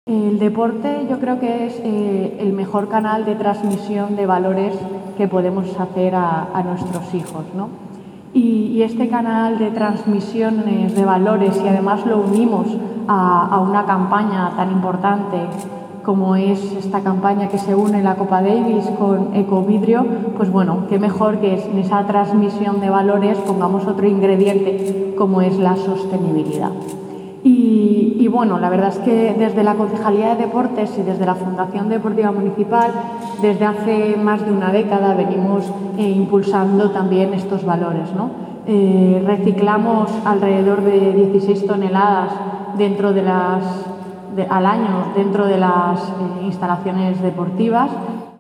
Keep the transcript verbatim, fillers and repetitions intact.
El deporte yo creo que es eh, el mejor canal de transmisión de valores que podemos hacer a, a nuestros hijos, ¿no? Y, y este canal de transmisiones de valores, y además lo unimos a, a una campaña tan importante como es esta campaña que se une la Copa Davis con Ecovidrio, pues bueno, qué mejor que en esa transmisión de valores pongamos otro ingrediente como es la sostenibilidad. Y, y bueno, la verdad es que desde la Concejalía de Deportes y desde la Fundación Deportiva Municipal, desde hace más de una década venimos eh, impulsando también estos valores, ¿no? Eh, reciclamos alrededor de dieciséis toneladas dentro de las, de, al año dentro de las eh, instalaciones deportivas